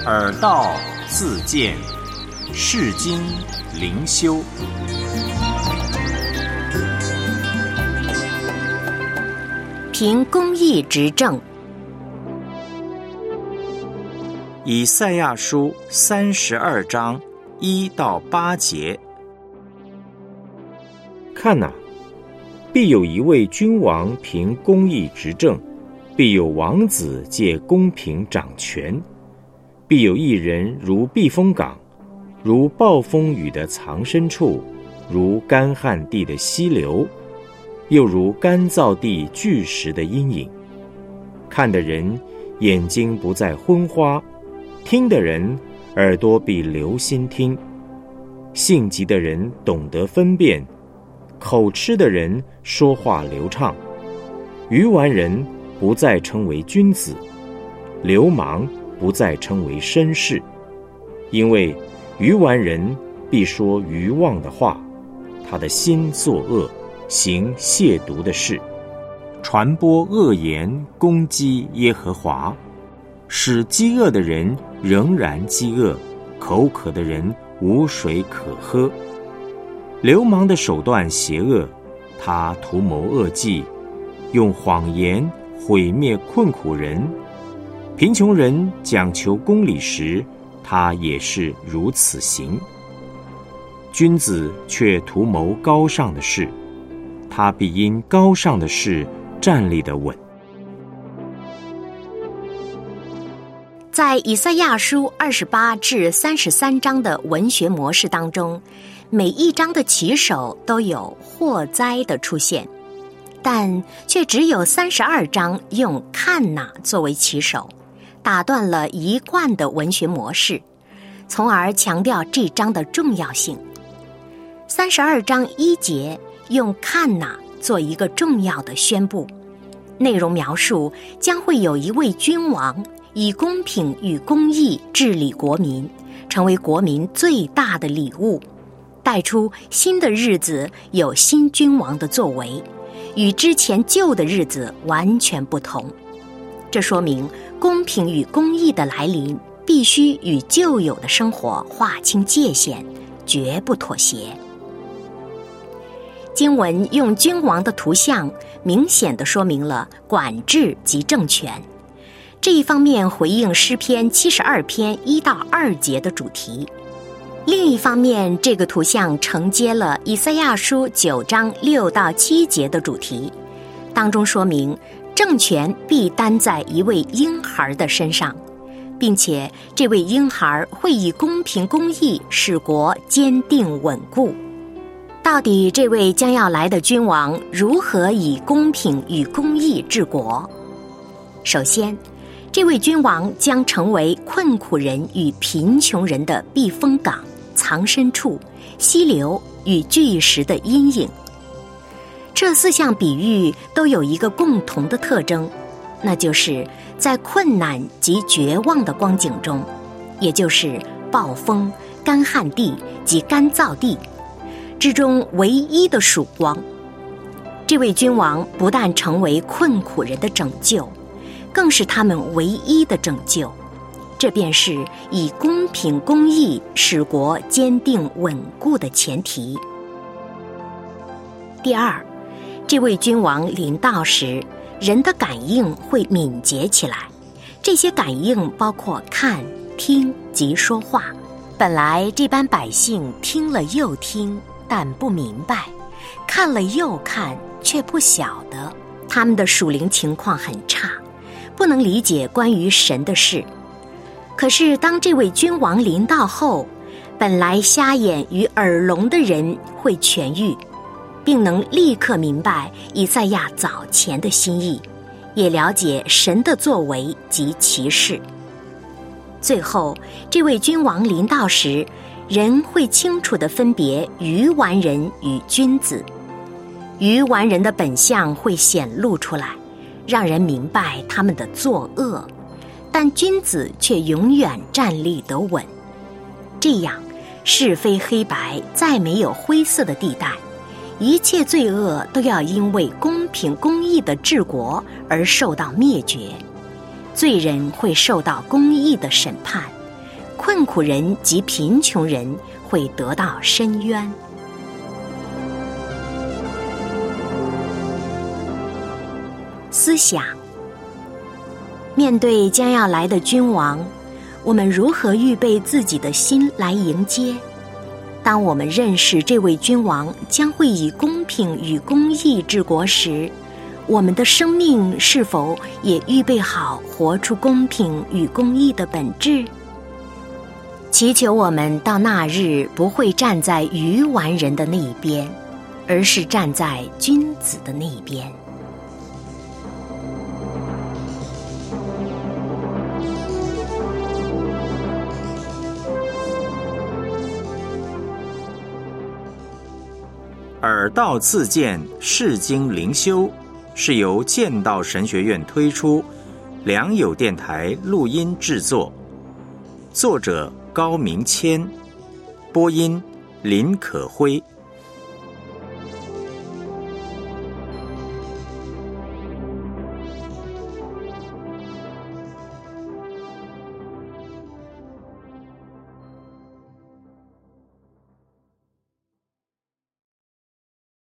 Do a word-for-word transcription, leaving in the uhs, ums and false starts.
耳道自见，世经灵修。 凭公义执政。 以赛亚书三十二章一到八节。 看哪，必有一位君王凭公义执政，必有王子借公平掌权，必有一人如避风港，如暴风雨的藏身处，如干旱地的溪流，又如干燥地巨石的阴影。看的人眼睛不再昏花，听的人耳朵必留心听。性急的人懂得分辨，口吃的人说话流畅。愚顽人不再称为君子，流氓不再称为绅士，因为愚顽人必说愚妄的话，他的心作恶，行亵渎的事， 传播恶言，攻击耶和华，使饥饿的人仍然饥饿，口渴的人无水可喝。流氓的手段邪恶，他图谋恶计，用谎言毁灭困苦人。贫穷人讲求公理时，他也是如此行。君子却图谋高尚的事，他必因高尚的事站立得稳。 在以赛亚书二十八至三十三章的文学模式当中，每一章的起首都有祸灾的出现，但却只有三十二章用看哪作为起首，打断了一贯的文学模式，从而强调这章的重要性。三十二章一节用看哪做一个重要的宣布，内容描述将会有一位君王以公平与公义治理国民，成为国民最大的礼物，带出新的日子有新君王的作为，与之前旧的日子完全不同。这说明公平与公义的来临必须与旧有的生活划清界限，绝不妥协。经文用君王的图像明显地说明了管制及政权，这一方面回应诗篇七十二篇一到二节的主题，另一方面这个图像承接了以赛亚书九章六到七节的主题，当中说明政权必担在一位婴孩的身上，并且这位婴孩会以公平公义使国坚定稳固。到底这位将要来的君王如何以公平与公义治国？首先，这位君王将成为困苦人与贫穷人的避风港、藏身处、溪流与巨石的阴影。这四项比喻都有一个共同的特征，那就是在困难及绝望的光景中，也就是暴风、干旱地及干燥地之中唯一的曙光。这位君王不但成为困苦人的拯救，更是他们唯一的拯救，这便是以公平公义使国坚定稳固的前提。第二，这位君王临到时，人的感应会敏捷起来，这些感应包括看、听及说话。本来这般百姓听了又听，但不明白，看了又看，却不晓得，他们的属灵情况很差，不能理解关于神的事。可是当这位君王临到后，本来瞎眼与耳聋的人会痊愈，并能立刻明白以赛亚早前的心意，也了解神的作为及其事。最后，这位君王临到时，人会清楚地分别愚顽人与君子，愚顽人的本相会显露出来，让人明白他们的作恶，但君子却永远站立得稳。这样，是非黑白再没有灰色的地带，一切罪恶都要因为公平公义的治国而受到灭绝，罪人会受到公义的审判， 困苦人及贫穷人会得到伸冤。思想：面对将要来的君王，我们如何预备自己的心来迎接？当我们认识这位君王将会以公平与公义治国时，我们的生命是否也预备好活出公平与公义的本质？祈求我们到那日不会站在愚顽人的那一边，而是站在君子的那一边。 耳道自荐世经灵修是由剑道神学院推出，良友电台录音制作，作者高明谦，播音林可辉。